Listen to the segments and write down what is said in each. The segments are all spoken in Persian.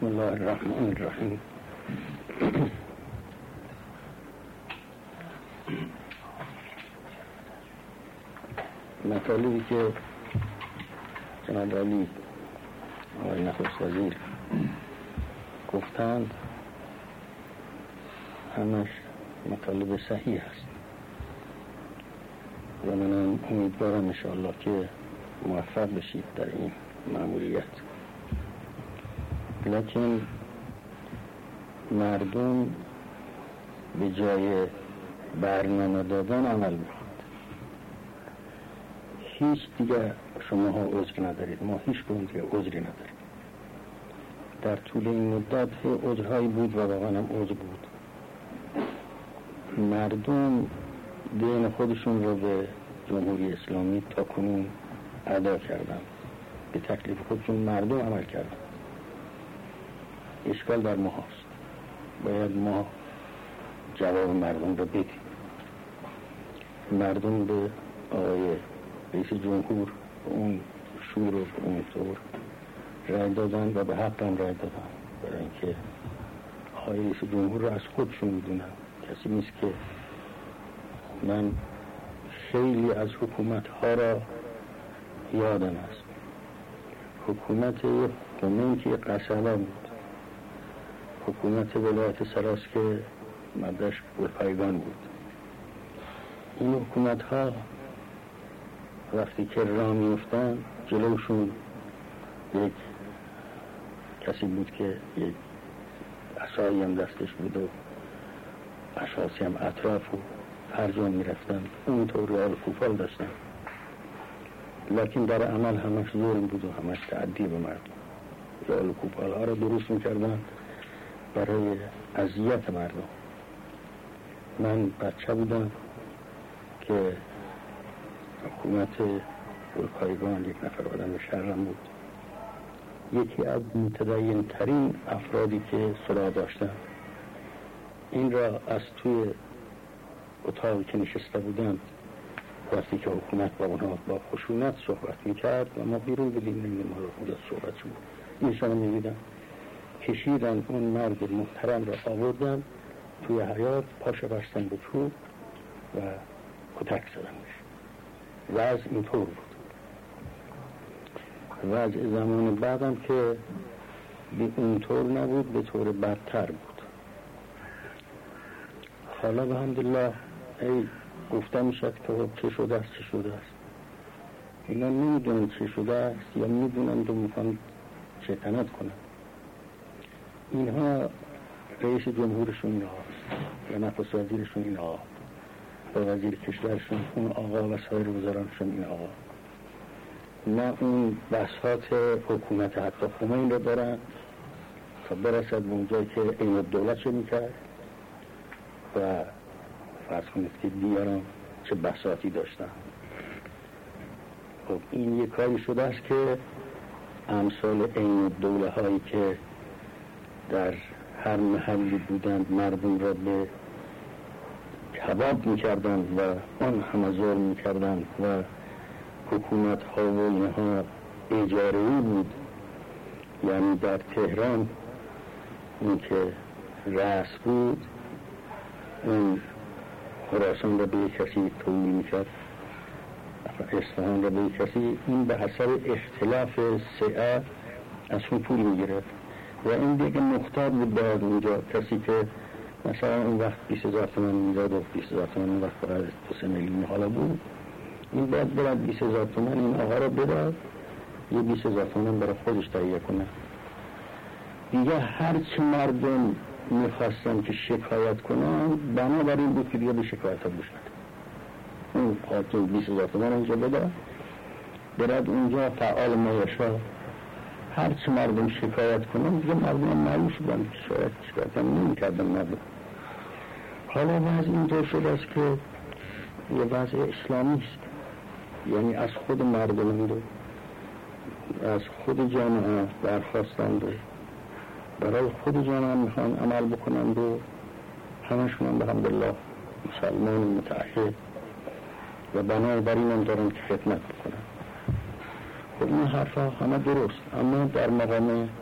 بسم الله الرحمن الرحیم. مطالبی که جناب علی آقای نخست وزیر گفتند همش مطالب صحیح است و من امیدوارم انشاءالله که موفق بشید در این مأموریت. لکن مردم به جای برنامه دادن عمل می‌کنند. هیچ دیگه شما ها عذر ندارید، ما هیچ کدوم دیگه عذری نداریم. در طول این مدت عذرهایی بود و واقعا هم عذر بود. مردم دین خودشون رو به جمهوری اسلامی تا کنون ادا کردن، به تکلیف خودشون مردم عمل کردن. اشکال در ما هست، باید ما جواب مردم رو بدیم. مردم به آقای رئیس جمهور اون شور و اون طور رای دادن و به حق هم رای دادن، برای اینکه آقای رئیس جمهور رو از خودشون میدونن. کسی نیست که من خیلی از حکومت ها را یادم است. حکومت خمینی که قصبه بود، حکومت ولایت سراس که مدرش گلپایگان بود. این حکومت ها وقتی که راه میفتن جلوشون یک کسی بود که یک عصایی هم دستش بود و اشخاصی هم اطراف و هر جا میرفتن اونطور رئال کوپال داشتن، لکن در عمل همش ظلم بود و همش تعدی به مردم. رئال کوپال ها را درست میکردن برای اذیت مردم. من بچه بودم که حکومت گلپایگان یک نفر آدم شهرم بود، یکی از متدین ترین افرادی که صلاح داشتن. این را از توی اتاقی که نشسته بودن وقتی که حکومت با اونها با خشونت صحبت میکرد و ما بیرون بودیم نمیدیم ما رو خودت صحبت شد اینشان میدیدم، کشیدن اون مرد محترم را آوردن توی حیاط، پاشو بستن به چوب و کتک زدن میشه. وضع اینطور بود. وضع زمان بعدم که به اونطور نبود، به طور بدتر بود. حالا الحمدلله ای گفته میشد که چه شده است چه شده است. اینا نمیدونن چه شده است یا میدونن و میخوان شیطنت کنن. اینها رئیس جمهورشون اینها یا نخست وزیرشون اینها و وزیر کشورشون اون آقا و سایر وزرانشون این آقا، نه اون بساط حکومت حتی خمینی رو دارن تا برسد به اونجایی که این دولت شو میکرد و فرض کنید که دیگران چه بساطی داشتن. خب این یک کاری شده است که امثال این دوله هایی که در هر محلی بودند مردم را به کباب میکردن و آن همه ظلم میکردن و حکومت ها و اینها اجاره‌ای بود. یعنی در تهران اون که رأس بود اون خراسان را به یک کسی تولید میکرد، اصفهان را به یک کسی، این به حسب اختلاف سعه از اون پول میگرفت و این دیگه مختار بود باید اونجا. کسی که مثلا اون وقت 20,000 تومان میداد و 20,000 تومان اون وقت فقط 2 میلیون حالا بود، این باید برد 20,000 تومان این آقا را بداد، یه 20,000 تومان برای خودش تهیه کنه. دیگه هرچی مردم میخواستن که شکایت کنن بنابراین بود که دیگه به شکایت ها گوش نده. اون خاطر 20,000 تومان اونجا بده، برد اونجا فعال مایشا، هرچی مردم شکایت کنن دیگه مردم هم معلوم شدن که شکایت هم نمی کردن مردم. حالا وضع اینطور شده است که یه وضع اسلامی است، یعنی از خود مردم و از خود جامعه برخواستند و برای خود جامعه میخوان عمل بکنند و همشون هم الحمدلله مسلمان متعهد و بنابراین هم دارن که خدمت بکنن. خب این حرفا همه درست، اما در مقام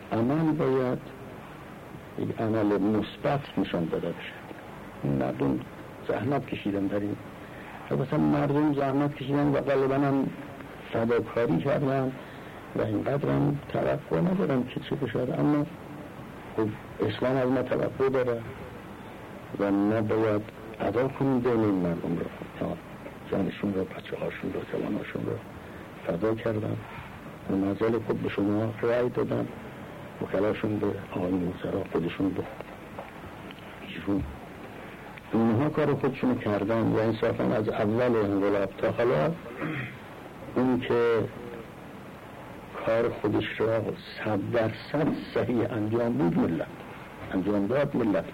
عمل باید یک عمل مثبت نشان داده بشه. مردم زحمت کشیدن در این، مثلا مردم زحمت کشیدن و غالبا هم فداکاری کردن و اینقدر هم توقع ندارم که چه بشد، اما خب اسلام از ما توقع داره و ما باید ادا کنیم دین این مردم را، جانشون را، بچه هاشون را، جواناشون را فدا کردن و نظر خود به شما رأی دادن، وکلاشون به آقایون وزرا خودشون به ایشون، اونها کار خودشون کردن و انصافا از اول انقلاب تا حالا اون که کار خودش را 100% صحیح انجام بود ملت انجام داد، ملت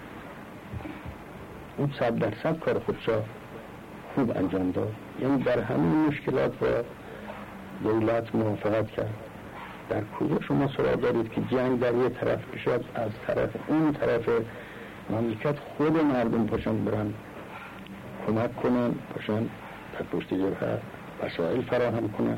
اون 100% کار خودش را خوب انجام داد، یعنی در همین مشکلات با دولت موافقت کرد. در کجا شما سراغ دارید که جنگ در یه طرف بشد، از طرف اون طرف مملکت خود مردم پاشن برن کمک کنن، پاشن در پشت جبهه وسایل فراهم کنن.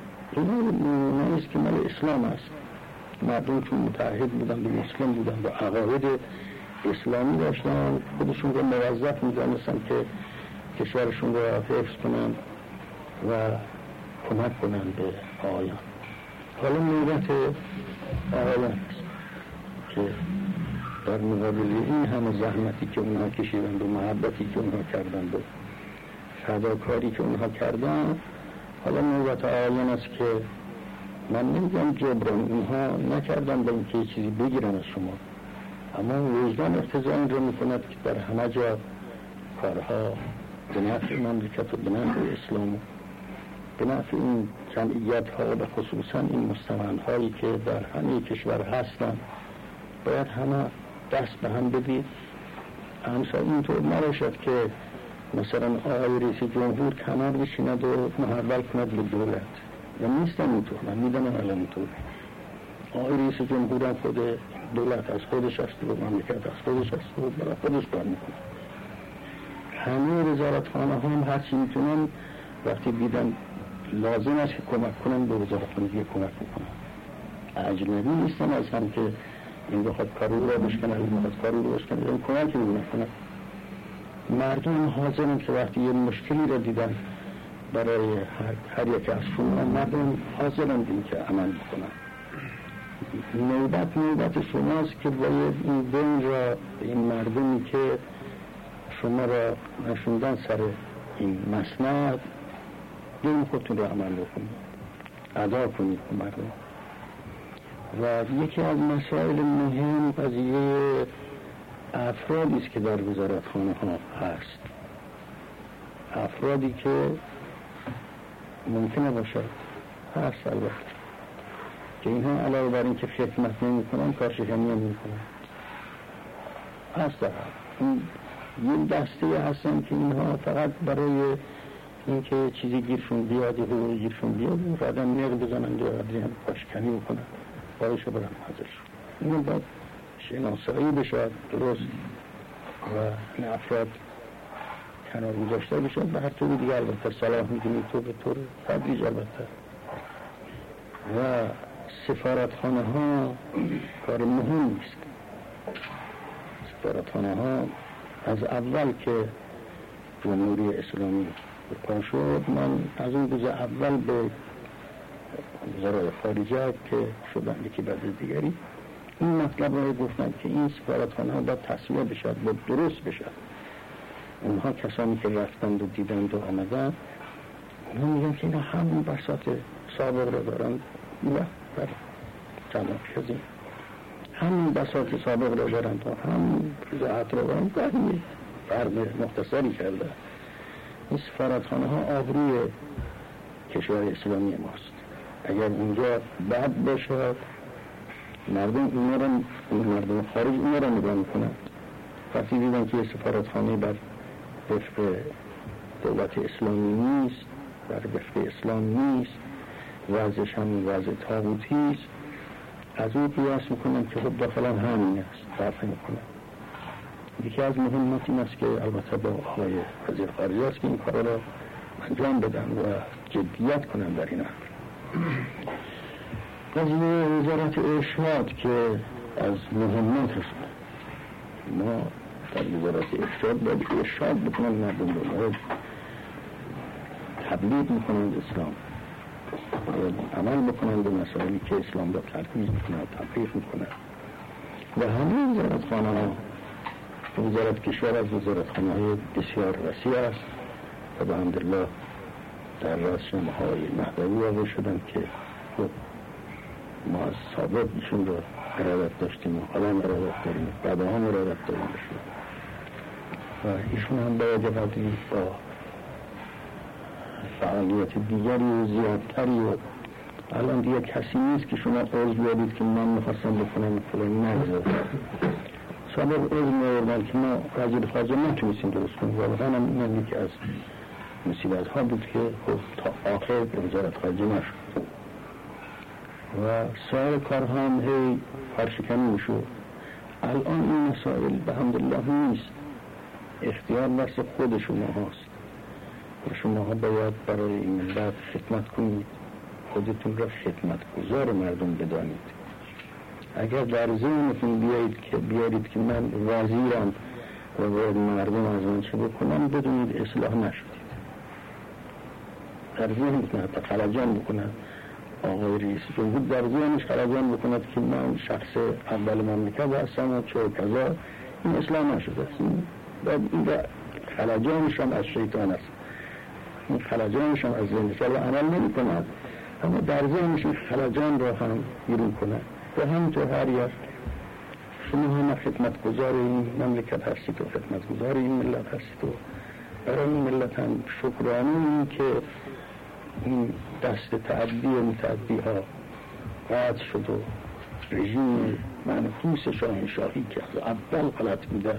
این نیست که مال اسلام است. مردم چون متعهد بودن به مسلم بودن و عقاید اسلامی داشتن، خودشون رو موظف می‌دانستن که کشورشون رو حفظ کنن و کمک کنن به آقایان. حالا نوبت آقایان است که در مقابل این همه زحمتی که اونها کشیدند و محبتی که اونها کردند و فداکاری که اونها کردند، حالا نوبت آقایان است که من نمیگم جبران اونها نکردن به اینکه چیزی بگیرن از شما، اما وجدان اقتضا این رو میکند که در همه جا کارها به نفع مملکت و به نفع اسلام، به نفع این جمعیت ها و خصوصا این مستمعان هایی که در همه کشور هستن باید همه دست به هم بدید. همسا اینطور نباشد که مثلا آقای رئیس جمهور کمر بشیند و محول کند به دولت، یا نیستن اینطور، من میدونم الان اینطور. آقای رئیس جمهور هم خود دولت از خودش است و مملکت از خودش است و برای خودش کار میکنه. همه وزارتخانه هم هرچی میتونن وقتی دیدن لازم است که کمک کنن به وزارتخانه دیگه کمک میکنن. اجنبی نیستن از هم که این بخواد کار او را بشکنه، این بخواد کار او را بشکنه، این کمک رو نکنه. مردم حاضرن که وقتی یه مشکلی را دیدن برای هر یک از شما، مردم حاضرن این که عمل بکنن. نوبت شماست که باید این دین را این مردمی که شما را نشوندن سر این مسند دین خودتون را عمل بکنید، ادا کنید به مردم. و یکی از مسائل مهم قضیه افرادی است که در وزارتخانه ها هست، افرادی که ممکنه باشد هست البته که اینها علاوه بر این که خدمت نمی کنن کارشکنی هم می کنن، هست در این یه دسته هستن که اینها فقط برای اینکه چیزی گیرشون بیاد یا حقوقی گیرشون بیاد آدم نق بزنن یا آدم کارشکنی بکنن باعث برن حاضر شد. اینو باید شناسایی بشد درست و این افراد کنار گذاشته بشد به هر طور دیگر. البته صلاح میدونی تو به طور تدریج البته. و سفارتخانه ها کار مهم نیست. سفارتخانه ها از اول که جمهوری اسلامی برپا شد، من از اون روز اول به وزرای خارجه که شدن یکی بعد از دیگری این مطلب رو گفتن که این سفارتخانه ها باید تصویه بشد، باید درست بشد. اونها کسانی که رفتند و دیدند و آمدند اونها میگن که اینا همون بساط سابق رو دارن و بر چند پیش از این همین بساط سابق رو دارن و همین رضاحت رو دارن در این فرد مختصری کرده. این سفارتخانه ها آبروی کشور اسلامی ماست. اگر اونجا بد باشد مردم خارج اونا رو نگاه میکنند. وقتی دیدن که سفارتخانه بر وفق دولت اسلامی نیست، بر وفق اسلام نیست، وضعش همین وضع طاغوتی است، از اون قیاس میکنن که خب داخلا همین است، فرق میکنن. یکی از مهمات این است که البته با آقای وزیر خارجه است که این کار را انجام بدن و جدیت کنن در این امر. قضیه وزارت ارشاد که از مهماتش ما در وزارت ارشاد باید ارشاد بکنن مردم رو، باید تبلیغ میکنند اسلام، باید عمل بکنند به مسائلی که اسلام را ترویج میکنند، تبلیغ میکنند. و همه وزارت خانه ها، وزارت کشور از وزارت خانه های بسیار وسیع است و به حمدالله در رأس های مهدوی واقع شدن که خب ما از سابق ایشون را ارادت داشتیم و حالا ارادت داریم، بعد هم ارادت داریم بشون و ایشون هم باید قدری با فعالیت دیگری و زیادتری و الان دیگه کسی نیست که شما عرض بیارید که من میخواستم بکنم فلانی نگذار. سابق عرض میاردن که ما وزیر خارجه نتونستیم درست کنیم، واقعا هم یکی از مصیبت ها بود که خب تا آخر به وزارت خارجه نشد و سایر کارها هم هی فرشکنی میشد. الان این مسائل به حمدالله نیست، اختیار دست خود شما هاست و شما ها باید برای این ملت خدمت کنید، خودتون را خدمتگزار مردم بدانید. اگر در ذهنتون بیارید که من وزیرم و باید مردم از من چه بکنم، بدونید اصلاح نشدید. در ذهنتون حتی خلجان بکنند، آقای رئیس جمهور در ذهنش خلجان بکند که من شخص اول مملکت هستم و چه کذا، این اصلاح نشده است. باید این خلجانش هم از شیطان است، این خلجانش هم از ذهنش و عمل نمی کند، اما در ذهنش خلجان را هم بیرون کند. و همینطور هر یک شما هم خدمتگزار این مملکت هستید و خدمتگزار این ملت هستید و برای این ملت هم شکرانه این که این دست تعدی و متعدی ها قطع شد و رژیم منحوس شاهنشاهی که از اول غلط بوده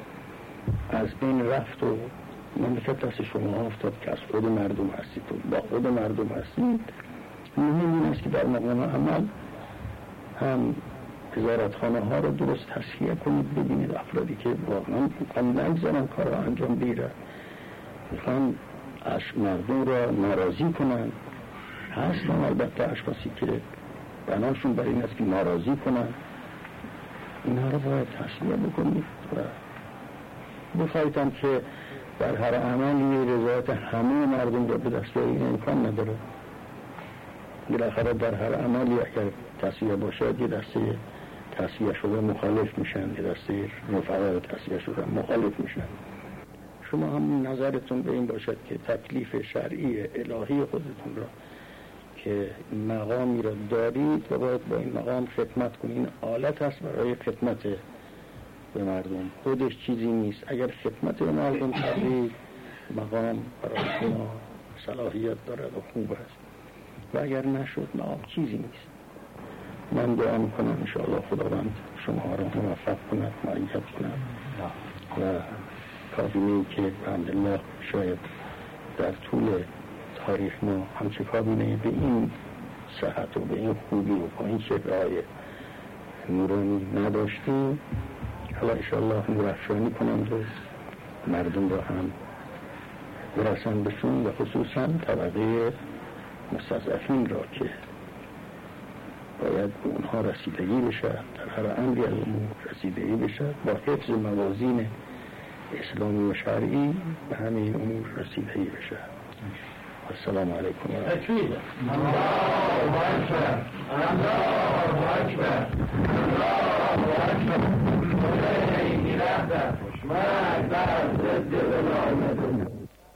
از بین رفت و مملکت دست شما افتاد که از خود مردم هستید و با خود مردم هستید. مهم این است که در مقام عمل هم وزارتخانه ها رو درست تصحیح کنید، ببینید افرادی که واقعا میخوان نگذارن کار را انجام بگیرن، میخوان مردم را ناراضی کنن. هستن البته اشخاصی که بناشون برای این است که ناراضی کنن، اینها رو باید تصحیح بکنید و بخواهیدم که در هر عملی رضایت همه مردم را به دست بیارید امکان نداره. بالاخره در هر عملی اگر تصحیح باشد یه دسته تصحیح شده مخالف میشن، یه دسته رفقا تصحیح شده مخالف میشن. شما هم نظرتون به این باشد که تکلیف شرعی الهی خودتون را که مقامی را دارید و باید با این مقام خدمت کنید. این آلت هست برای خدمت به مردم، خودش چیزی نیست. اگر خدمت به مردم کردید مقام برای شما صلاحیت دارد و خوب است و اگر نشد مقام چیزی نیست. من دعا میکنم انشاءالله خداوند شما را موفق کند، معید کند و کابینه‌ای که الحمدلله شاید در طول تاریخ ما همچه کابینه‌ای به این صحت و به این خوبی و با این شکل‌های نورانی نداشتیم، حالا انشاءالله نورافشانی کنند و مردم را هم برسند بهشون و خصوصا طبقه مستضعفین را که باید به اونها رسیدگی بشه، در هر امری از امور رسیدگی بشه با حفظ موازین اسلامی و شرعی به همین امور رسیدگی بشه. السلام علیکم و رحمت الله. الله اکبر، الله اکبر، الله اکبر.